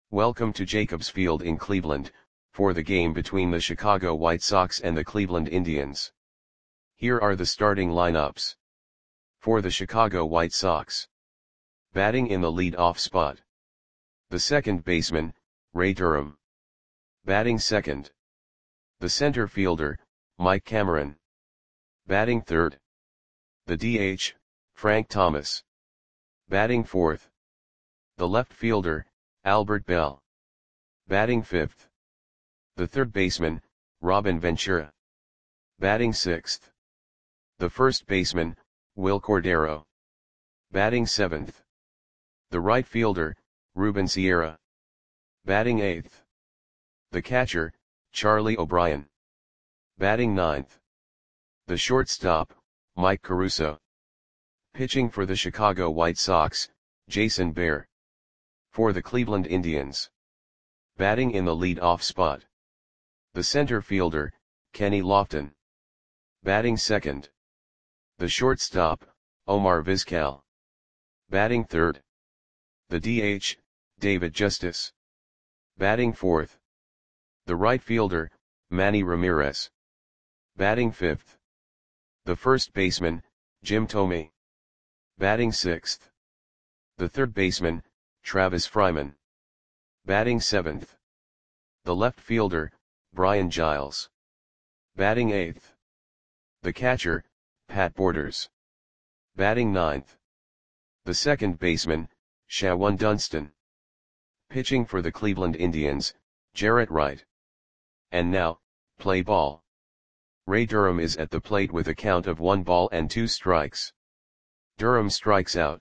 Welcome to Jacobs Field in Cleveland, for the game between the Chicago White Sox and the Cleveland Indians. Here are the starting lineups. For the Chicago White Sox. Batting in the lead-off spot. The second baseman, Ray Durham. Batting second. The center fielder, Mike Cameron. Batting third. The DH, Frank Thomas. Batting fourth. The left fielder, Albert Belle. Batting fifth. The third baseman, Robin Ventura. Batting sixth. The first baseman, Wil Cordero. Batting seventh. The right fielder, Ruben Sierra. Batting eighth. The catcher, Charlie O'Brien. Batting ninth. The shortstop, Mike Caruso. Pitching for the Chicago White Sox, Jason Behr. For the Cleveland Indians. Batting in the lead-off spot. The center fielder, Kenny Lofton. Batting second. The shortstop, Omar Vizquel. Batting third. The DH, David Justice. Batting fourth. The right fielder, Manny Ramirez. Batting fifth. The first baseman, Jim Thome. Batting sixth. The third baseman, Travis Fryman. Batting seventh. The left fielder, Brian Giles. Batting eighth. The catcher, Pat Borders. Batting ninth. The second baseman, Shawan Dunston. Pitching for the Cleveland Indians, Jarrett Wright. And now, play ball. Ray Durham is at the plate with a count of 1 ball and 2 strikes. Durham strikes out.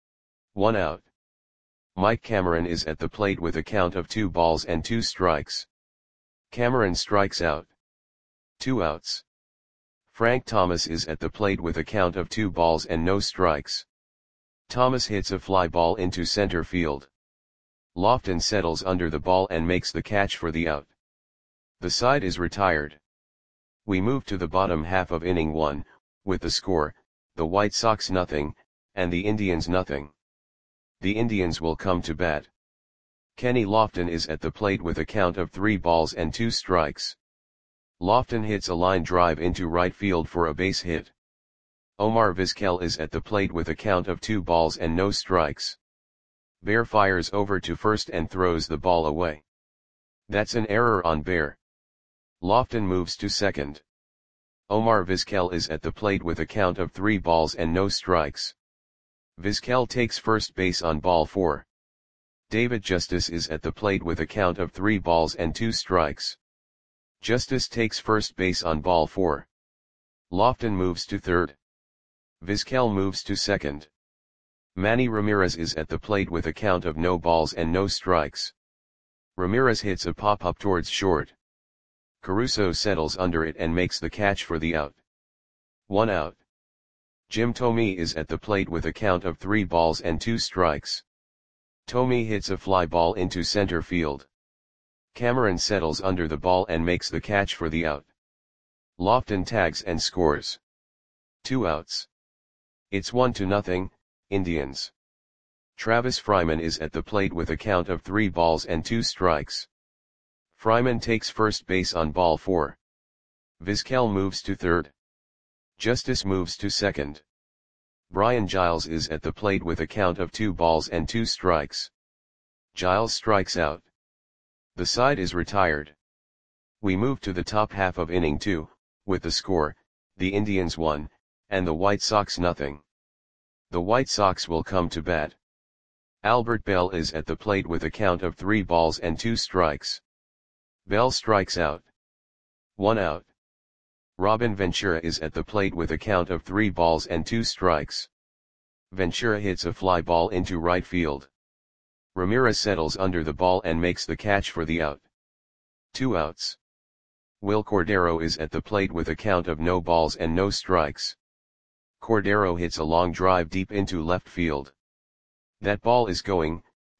1 out. Mike Cameron is at the plate with a count of 2 balls and 2 strikes. Cameron strikes out. 2 outs. Frank Thomas is at the plate with a count of 2 balls and no strikes. Thomas hits a fly ball into center field. Lofton settles under the ball and makes the catch for the out. The side is retired. We move to the bottom half of inning 1, with the score, the White Sox 0, and the Indians 0. The Indians will come to bat. Kenny Lofton is at the plate with a count of 3 balls and 2 strikes. Lofton hits a line drive into right field for a base hit. Omar Vizquel is at the plate with a count of 2 balls and no strikes. Behr fires over to first and throws the ball away. That's an error on Behr. Lofton moves to second. Omar Vizquel is at the plate with a count of 3 balls and no strikes. Vizquel takes first base on ball 4. David Justice is at the plate with a count of 3 balls and 2 strikes. Justice takes first base on ball 4. Lofton moves to third. Vizquel moves to second. Manny Ramirez is at the plate with a count of no balls and no strikes. Ramirez hits a pop-up towards short. Caruso settles under it and makes the catch for the out. 1 out. Jim Thome is at the plate with a count of 3 balls and 2 strikes. Thome hits a fly ball into center field. Cameron settles under the ball and makes the catch for the out. Lofton tags and scores. 2 outs. It's 1-0, Indians. Travis Fryman is at the plate with a count of 3 balls and 2 strikes. Fryman takes first base on ball 4. Vizquel moves to third. Justice moves to second. Brian Giles is at the plate with a count of 2 balls and 2 strikes. Giles strikes out. The side is retired. We move to the top half of inning 2, with the score, the Indians 1, and the White Sox 0. The White Sox will come to bat. Albert Belle is at the plate with a count of 3 balls and 2 strikes. Belle strikes out. 1 out. Robin Ventura is at the plate with a count of 3 balls and 2 strikes. Ventura hits a fly ball into right field. Ramirez settles under the ball and makes the catch for the out. 2 outs. Wil Cordero is at the plate with a count of no balls and no strikes. Cordero hits a long drive deep into left field. That ball is gone.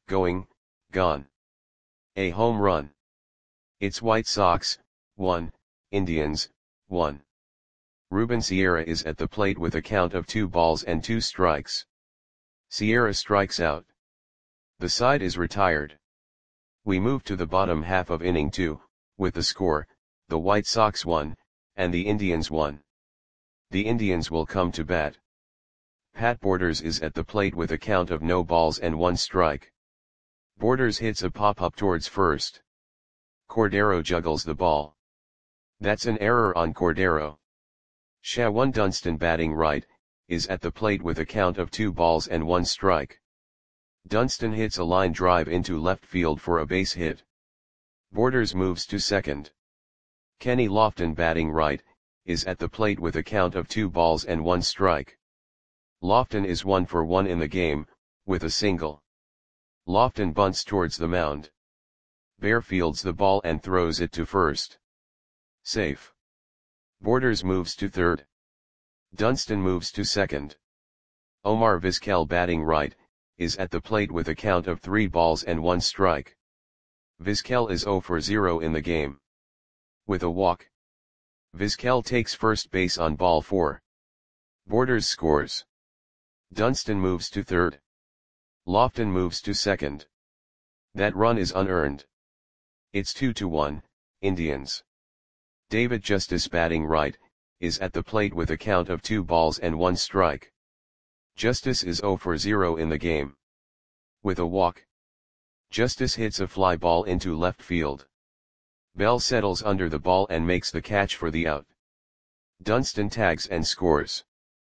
A home run. It's White Sox 1, Indians 1. Ruben Sierra is at the plate with a count of 2 balls and 2 strikes. Sierra strikes out. The side is retired. We move to the bottom half of inning 2, with the score, the White Sox 1, and the Indians 1. The Indians will come to bat. Pat Borders is at the plate with a count of no balls and 1 strike. Borders hits a pop-up towards first. Cordero juggles the ball. That's an error on Cordero. Shawan Dunston, batting right, is at the plate with a count of 2 balls and 1 strike. Dunston hits a line drive into left field for a base hit. Borders moves to second. Kenny Lofton, batting right, is at the plate with a count of 2 balls and 1 strike. Lofton is 1 for 1 in the game, with a single. Lofton bunts towards the mound. Bear fields the ball and throws it to first. Safe. Borders moves to third. Dunston moves to second. Omar Vizquel, batting right, is at the plate with a count of 3 balls and 1 strike. Vizquel is 0 for 0 in the game. With a walk. Vizquel takes first base on ball 4. Borders scores. Dunston moves to third. Lofton moves to second. That run is unearned. It's 2-1, Indians. David Justice, batting right, is at the plate with a count of 2 balls and 1 strike. Justice is 0 for 0 in the game. With a walk. Justice hits a fly ball into left field. Bell settles under the ball and makes the catch for the out. Dunston tags and scores.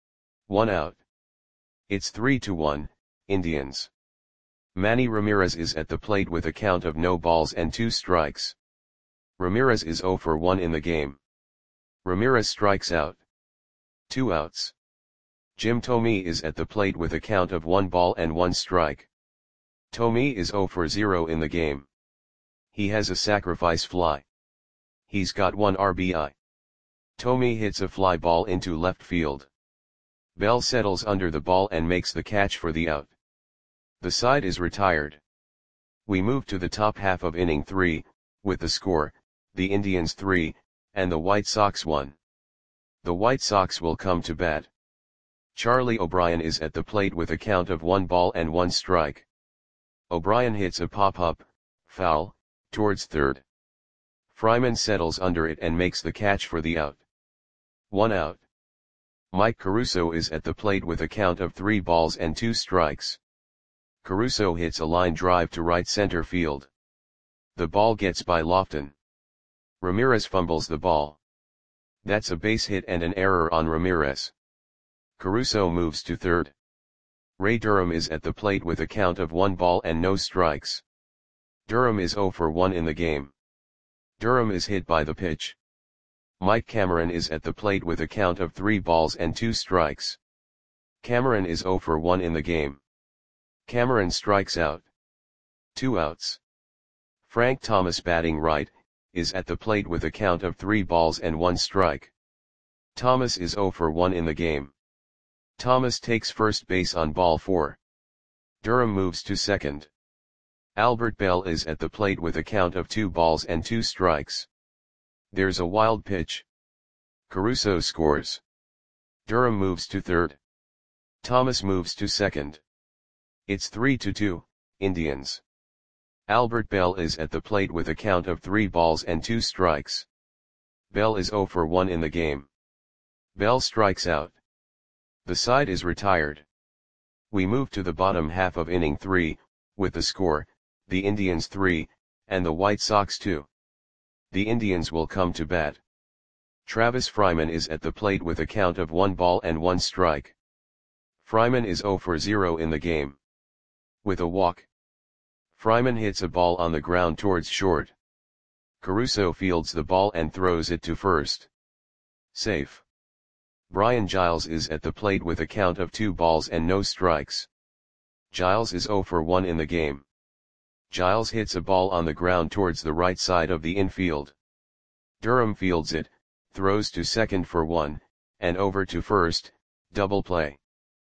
1 out. It's 3-1, Indians. Manny Ramirez is at the plate with a count of no balls and 2 strikes. Ramirez is 0 for 1 in the game. Ramirez strikes out. 2 outs. Jim Thome is at the plate with a count of 1 ball and 1 strike. Thome is 0 for 0 in the game. He has a sacrifice fly. He's got 1 RBI. Thome hits a fly ball into left field. Bell settles under the ball and makes the catch for the out. The side is retired. We move to the top half of inning 3, with the score, the Indians 3, and the White Sox 1. The White Sox will come to bat. Charlie O'Brien is at the plate with a count of 1 ball and 1 strike. O'Brien hits a pop-up, foul, towards third. Fryman settles under it and makes the catch for the out. 1 out. Mike Caruso is at the plate with a count of 3 balls and 2 strikes. Caruso hits a line drive to right center field. The ball gets by Lofton. Ramirez fumbles the ball. That's a base hit and an error on Ramirez. Caruso moves to third. Ray Durham is at the plate with a count of 1 ball and no strikes. Durham is 0 for 1 in the game. Durham is hit by the pitch. Mike Cameron is at the plate with a count of 3 balls and 2 strikes. Cameron is 0 for 1 in the game. Cameron strikes out. 2 outs. Frank Thomas, batting right, is at the plate with a count of 3 balls and 1 strike. Thomas is 0 for 1 in the game. Thomas takes first base on ball 4. Durham moves to second. Albert Bell is at the plate with a count of 2 balls and 2 strikes. There's a wild pitch. Caruso scores. Durham moves to third. Thomas moves to second. It's 3-2, Indians. Albert Bell is at the plate with a count of 3 balls and 2 strikes. Bell is 0 for 1 in the game. Bell strikes out. The side is retired. We move to the bottom half of inning 3, with the score, the Indians 3, and the White Sox 2. The Indians will come to bat. Travis Fryman is at the plate with a count of 1 ball and 1 strike. Fryman is 0 for 0 in the game. With a walk. Fryman hits a ball on the ground towards short. Caruso fields the ball and throws it to first. Safe. Brian Giles is at the plate with a count of 2 balls and no strikes. Giles is 0 for 1 in the game. Giles hits a ball on the ground towards the right side of the infield. Durham fields it, throws to second for 1, and over to first, double play.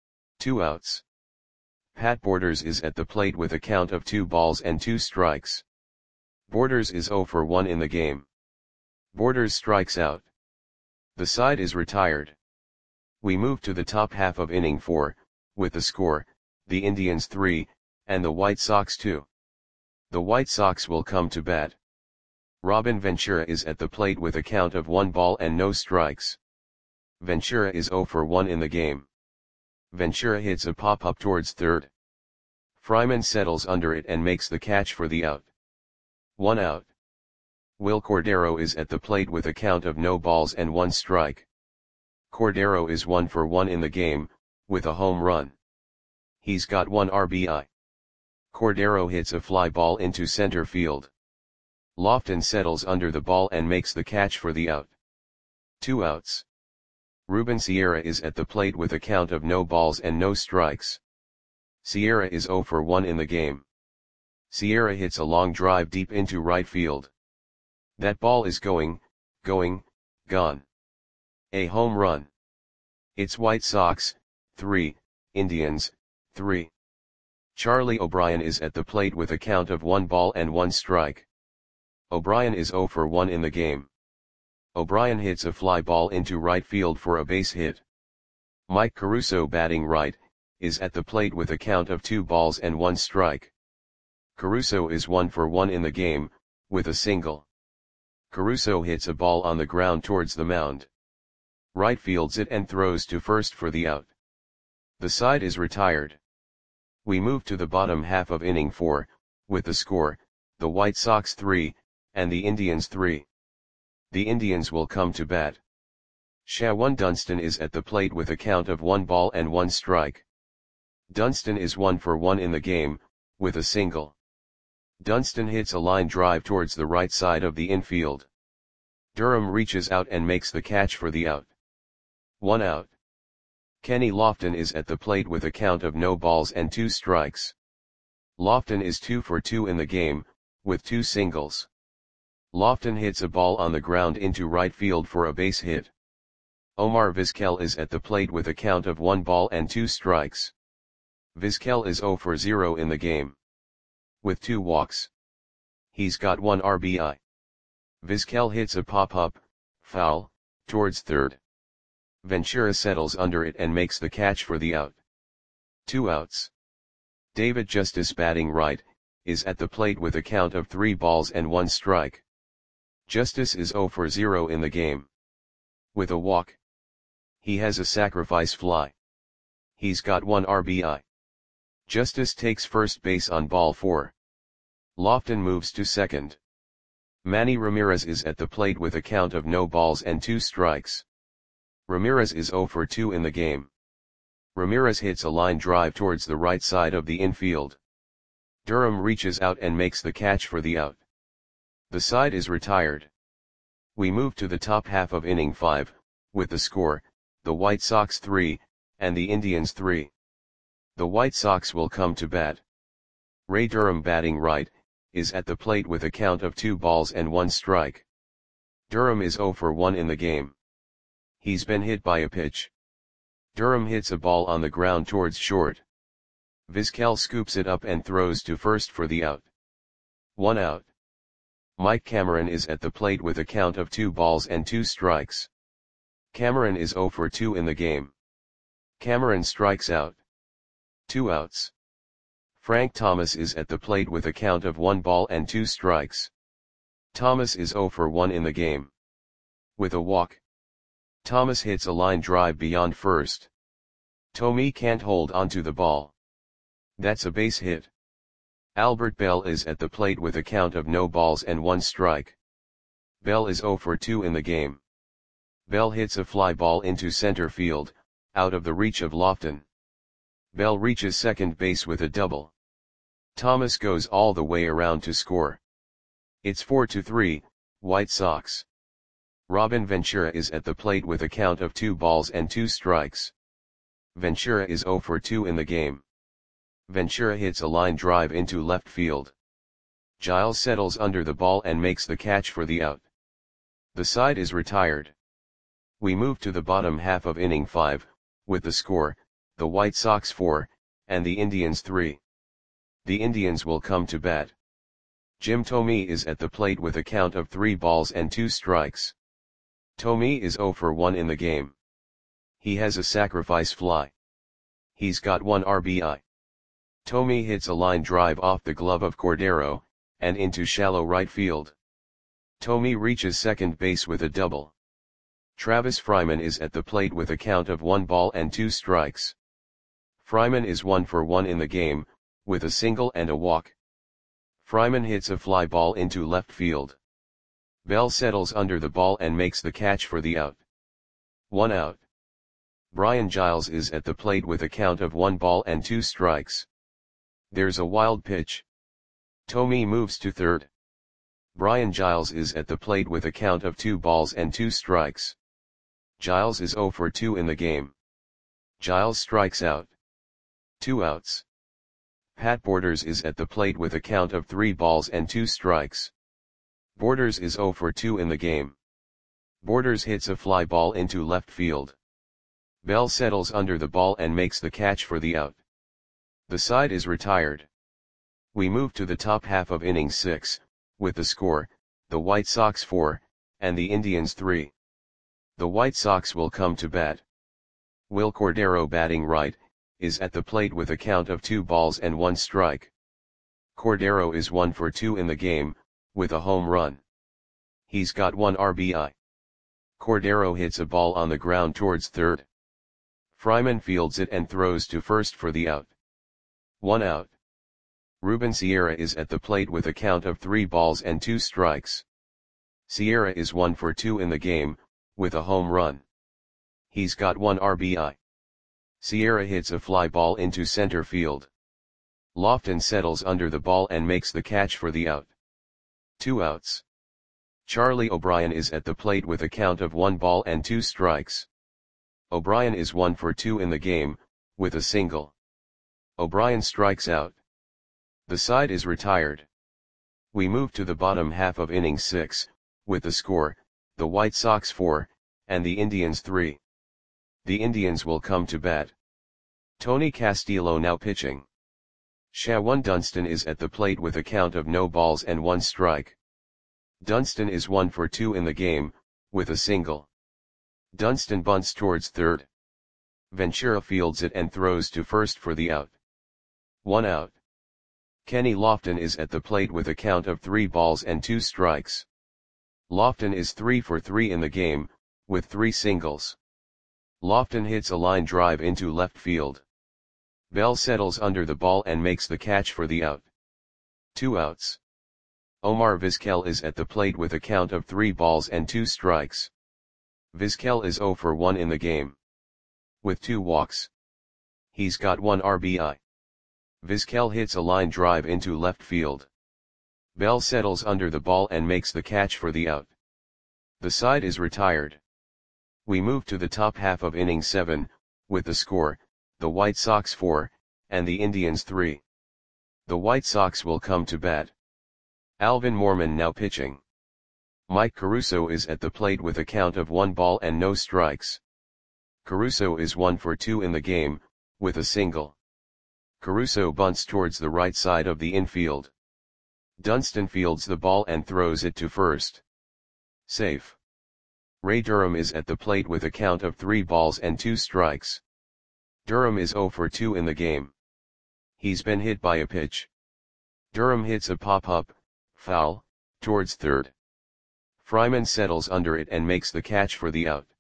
2 outs. Pat Borders is at the plate with a count of 2 balls and 2 strikes. Borders is 0 for 1 in the game. Borders strikes out. The side is retired. We move to the top half of inning 4, with the score, the Indians 3, and the White Sox 2. The White Sox will come to bat. Robin Ventura is at the plate with a count of 1 ball and no strikes. Ventura is 0 for 1 in the game. Ventura hits a pop-up towards third. Fryman settles under it and makes the catch for the out. 1 out. Will Cordero is at the plate with a count of no balls and 1 strike. Cordero is 1 for 1 in the game, with a home run. He's got 1 RBI. Cordero hits a fly ball into center field. Lofton settles under the ball and makes the catch for the out. 2 outs. Ruben Sierra is at the plate with a count of no balls and no strikes. Sierra is 0 for 1 in the game. Sierra hits a long drive deep into right field. That ball is gone. A home run. It's White Sox, 3, Indians, 3. Charlie O'Brien is at the plate with a count of 1 ball and 1 strike. O'Brien is 0 for 1 in the game. O'Brien hits a fly ball into right field for a base hit. Mike Caruso, batting right, is at the plate with a count of 2 balls and 1 strike. Caruso is 1 for 1 in the game, with a single. Caruso hits a ball on the ground towards the mound. Right fields it and throws to first for the out. The side is retired. We move to the bottom half of inning 4, with the score, the White Sox 3, and the Indians 3. The Indians will come to bat. Shawan Dunston is at the plate with a count of 1 ball and 1 strike. Dunston is 1 for 1 in the game, with a single. Dunston hits a line drive towards the right side of the infield. Durham reaches out and makes the catch for the out. 1 out. Kenny Lofton is at the plate with a count of no balls and 2 strikes. Lofton is 2 for 2 in the game, with 2 singles. Lofton hits a ball on the ground into right field for a base hit. Omar Vizquel is at the plate with a count of 1 ball and 2 strikes. Vizquel is 0 for 0 in the game, with 2 walks. He's got 1 RBI. Vizquel hits a pop-up, foul, towards third. Ventura settles under it and makes the catch for the out. 2 outs. David Justice, batting right, is at the plate with a count of 3 balls and 1 strike. Justice is 0 for 0 in the game, with a walk. He has a sacrifice fly. He's got 1 RBI. Justice takes first base on ball 4. Lofton moves to second. Manny Ramirez is at the plate with a count of no balls and 2 strikes. Ramirez is 0 for 2 in the game. Ramirez hits a line drive towards the right side of the infield. Durham reaches out and makes the catch for the out. The side is retired. We move to the top half of inning 5, with the score, the White Sox 3, and the Indians 3. The White Sox will come to bat. Ray Durham, batting right, is at the plate with a count of 2 balls and 1 strike. Durham is 0 for 1 in the game. He's been hit by a pitch. Durham hits a ball on the ground towards short. Vizquel scoops it up and throws to first for the out. 1 out. Mike Cameron is at the plate with a count of 2 balls and 2 strikes. Cameron is 0 for 2 in the game. Cameron strikes out. 2 outs. Frank Thomas is at the plate with a count of 1 ball and 2 strikes. Thomas is 0 for 1 in the game, with a walk. Thomas hits a line drive beyond first. Tommy can't hold onto the ball. That's a base hit. Albert Bell is at the plate with a count of no balls and 1 strike. Bell is 0 for 2 in the game. Bell hits a fly ball into center field, out of the reach of Lofton. Bell reaches second base with a double. Thomas goes all the way around to score. It's 4-3, White Sox. Robin Ventura is at the plate with a count of 2 balls and 2 strikes. Ventura is 0 for 2 in the game. Ventura hits a line drive into left field. Giles settles under the ball and makes the catch for the out. The side is retired. We move to the bottom half of inning 5, with the score, the White Sox 4, and the Indians 3. The Indians will come to bat. Jim Thome is at the plate with a count of 3 balls and 2 strikes. Thome is 0 for 1 in the game. He has a sacrifice fly. He's got 1 RBI. Thome hits a line drive off the glove of Cordero, and into shallow right field. Thome reaches second base with a double. Travis Fryman is at the plate with a count of 1 ball and 2 strikes. Fryman is 1 for 1 in the game, with a single and a walk. Fryman hits a fly ball into left field. Bell settles under the ball and makes the catch for the out. 1 out. Brian Giles is at the plate with a count of 1 ball and 2 strikes. There's a wild pitch. Thome moves to third. Brian Giles is at the plate with a count of 2 balls and 2 strikes. Giles is 0 for 2 in the game. Giles strikes out. 2 outs. Pat Borders is at the plate with a count of 3 balls and 2 strikes. Borders is 0 for 2 in the game. Borders hits a fly ball into left field. Bell settles under the ball and makes the catch for the out. The side is retired. We move to the top half of inning 6, with the score, the White Sox 4, and the Indians 3. The White Sox will come to bat. Will Cordero, batting right, is at the plate with a count of 2 balls and 1 strike. Cordero is 1 for 2 in the game, with a home run. He's got 1 RBI. Cordero hits a ball on the ground towards third. Fryman fields it and throws to first for the out. 1 out. Ruben Sierra is at the plate with a count of 3 balls and 2 strikes. Sierra is 1 for 2 in the game, with a home run. He's got 1 RBI. Sierra hits a fly ball into center field. Lofton settles under the ball and makes the catch for the out. 2 outs. Charlie O'Brien is at the plate with a count of 1 ball and 2 strikes. O'Brien is 1 for 2 in the game, with a single. O'Brien strikes out. The side is retired. We move to the bottom half of inning 6, with the score, the White Sox 4, and the Indians 3. The Indians will come to bat. Tony Castillo now pitching. Shawan Dunston is at the plate with a count of no balls and 1 strike. Dunston is 1 for 2 in the game, with a single. Dunston bunts towards third. Ventura fields it and throws to first for the out. 1 out. Kenny Lofton is at the plate with a count of 3 balls and 2 strikes. Lofton is 3 for 3 in the game, with 3 singles. Lofton hits a line drive into left field. Bell settles under the ball and makes the catch for the out. 2 outs. Omar Vizquel is at the plate with a count of 3 balls and 2 strikes. Vizquel is 0 for 1 in the game. With 2 walks. He's got 1 RBI. Vizquel hits a line drive into left field. Bell settles under the ball and makes the catch for the out. The side is retired. We move to the top half of inning 7, with the score, the White Sox 4, and the Indians 3. The White Sox will come to bat. Alvin Mormon now pitching. Mike Caruso is at the plate with a count of 1 ball and no strikes. Caruso is 1 for 2 in the game, with a single. Caruso bunts towards the right side of the infield. Dunston fields the ball and throws it to first. Safe. Ray Durham is at the plate with a count of 3 balls and 2 strikes. Durham is 0 for 2 in the game. He's been hit by a pitch. Durham hits a pop-up, foul, towards third. Fryman settles under it and makes the catch for the out.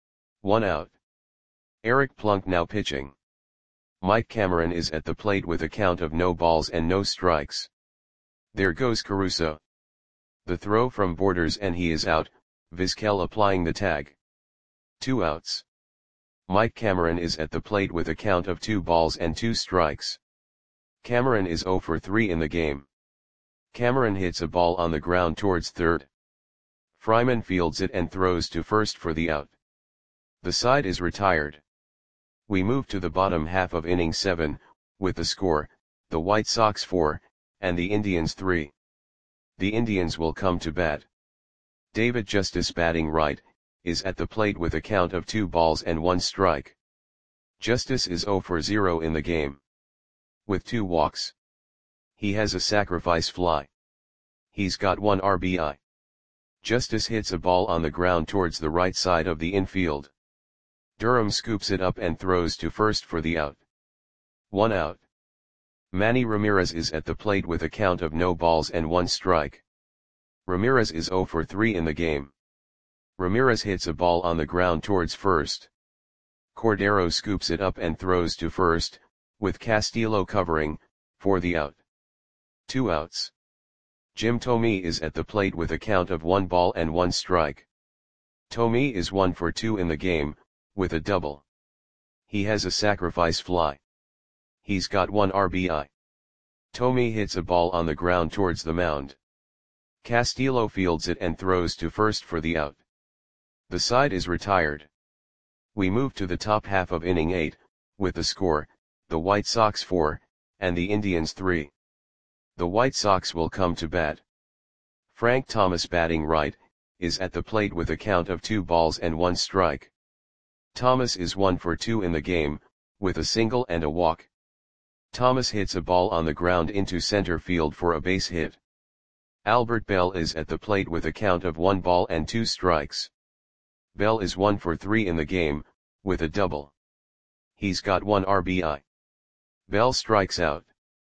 1 out. Eric Plunk now pitching. Mike Cameron is at the plate with a count of no balls and no strikes. There goes Caruso. The throw from Borders and he is out, Vizquel applying the tag. 2 outs. Mike Cameron is at the plate with a count of 2 balls and 2 strikes. Cameron is 0 for 3 in the game. Cameron hits a ball on the ground towards third. Fryman fields it and throws to first for the out. The side is retired. We move to the bottom half of inning 7, with the score, the White Sox 4, and the Indians 3. The Indians will come to bat. David Justice, batting right, is at the plate with a count of 2 balls and 1 strike. Justice is 0 for 0 in the game. With 2 walks. He has a sacrifice fly. He's got 1 RBI. Justice hits a ball on the ground towards the right side of the infield. Durham scoops it up and throws to first for the out. 1 out. Manny Ramirez is at the plate with a count of no balls and 1 strike. Ramirez is 0 for 3 in the game. Ramirez hits a ball on the ground towards first. Cordero scoops it up and throws to first, with Castillo covering, for the out. 2 outs. Jim Thome is at the plate with a count of 1 ball and 1 strike. Thome is 1 for 2 in the game, with a double. He has a sacrifice fly. He's got 1 RBI. Thome hits a ball on the ground towards the mound. Castillo fields it and throws to first for the out. The side is retired. We move to the top half of inning 8, with the score, the White Sox 4, and the Indians 3. The White Sox will come to bat. Frank Thomas, batting right, is at the plate with a count of 2 balls and 1 strike. Thomas is 1 for 2 in the game, with a single and a walk. Thomas hits a ball on the ground into center field for a base hit. Albert Bell is at the plate with a count of 1 ball and 2 strikes. Bell is 1 for 3 in the game, with a double. He's got 1 RBI. Bell strikes out.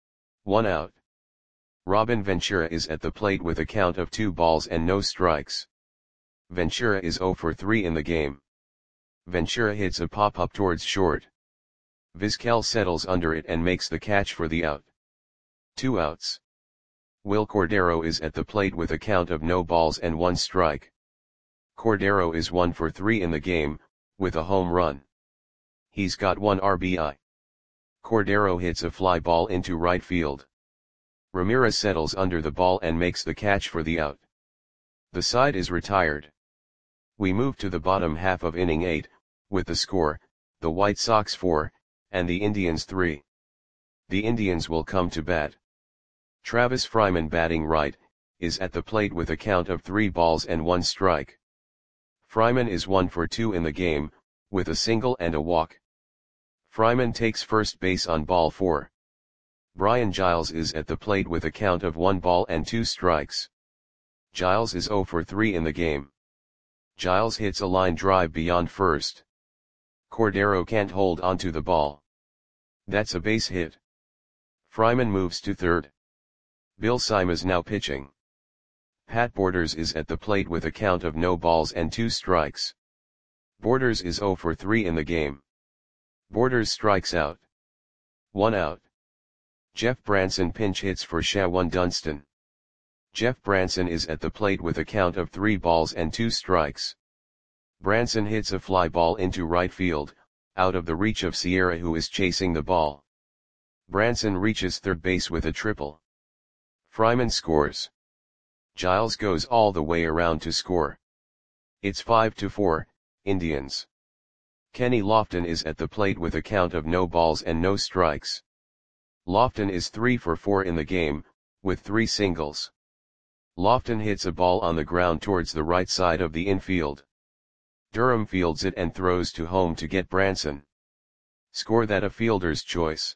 1 out. Robin Ventura is at the plate with a count of 2 balls and no strikes. Ventura is 0 for 3 in the game. Ventura hits a pop-up towards short. Vizquel settles under it and makes the catch for the out. 2 outs. Will Cordero is at the plate with a count of no balls and 1 strike. Cordero is 1 for 3 in the game, with a home run. He's got 1 RBI. Cordero hits a fly ball into right field. Ramirez settles under the ball and makes the catch for the out. The side is retired. We move to the bottom half of inning 8, with the score, the White Sox 4, and the Indians 3. The Indians will come to bat. Travis Fryman, batting right, is at the plate with a count of 3 balls and 1 strike. Fryman is 1 for 2 in the game, with a single and a walk. Fryman takes first base on ball 4. Brian Giles is at the plate with a count of 1 ball and 2 strikes. Giles is 0 for 3 in the game. Giles hits a line drive beyond first. Cordero can't hold onto the ball. That's a base hit. Fryman moves to third. Bill Simas now pitching. Pat Borders is at the plate with a count of no balls and 2 strikes. Borders is 0 for 3 in the game. Borders strikes out. 1 out. Jeff Branson pinch hits for Shawan Dunston. Jeff Branson is at the plate with a count of 3 balls and 2 strikes. Branson hits a fly ball into right field, out of the reach of Sierra, who is chasing the ball. Branson reaches third base with a triple. Fryman scores. Giles goes all the way around to score. It's 5-4, Indians. Kenny Lofton is at the plate with a count of no balls and no strikes. Lofton is 3 for 4 in the game, with 3 singles. Lofton hits a ball on the ground towards the right side of the infield. Durham fields it and throws to home to get Branson. Score that a fielder's choice.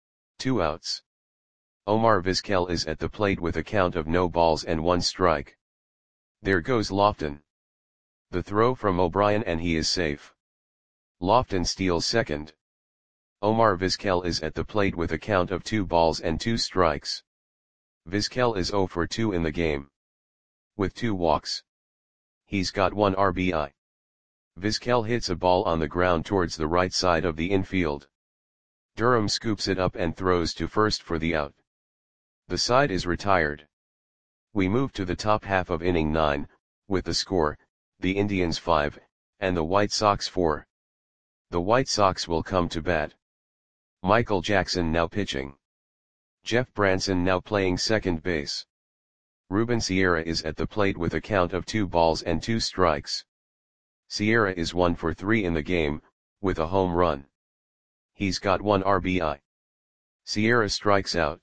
2 outs. Omar Vizquel is at the plate with a count of no balls and 1 strike. There goes Lofton. The throw from O'Brien and he is safe. Lofton steals second. Omar Vizquel is at the plate with a count of 2 balls and 2 strikes. Vizquel is 0 for 2 in the game. With 2 walks. He's got 1 RBI. Vizquel hits a ball on the ground towards the right side of the infield. Durham scoops it up and throws to first for the out. The side is retired. We move to the top half of inning 9, with the score, the Indians 5, and the White Sox 4. The White Sox will come to bat. Michael Jackson now pitching. Jeff Branson now playing second base. Ruben Sierra is at the plate with a count of 2 balls and 2 strikes. Sierra is 1 for 3 in the game, with a home run. He's got 1 RBI. Sierra strikes out.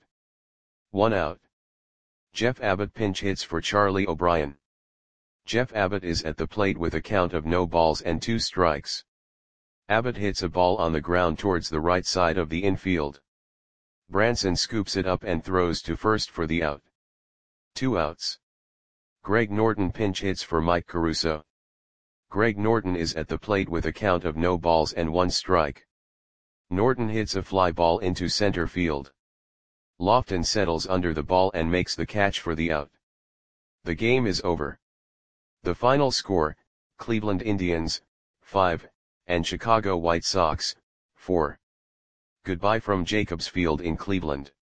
1 out. Jeff Abbott pinch hits for Charlie O'Brien. Jeff Abbott is at the plate with a count of no balls and 2 strikes. Abbott hits a ball on the ground towards the right side of the infield. Branson scoops it up and throws to first for the out. 2 outs. Greg Norton pinch hits for Mike Caruso. Greg Norton is at the plate with a count of no balls and 1 strike. Norton hits a fly ball into center field. Lofton settles under the ball and makes the catch for the out. The game is over. The final score, Cleveland Indians, 5, and Chicago White Sox, 4. Goodbye from Jacobs Field in Cleveland.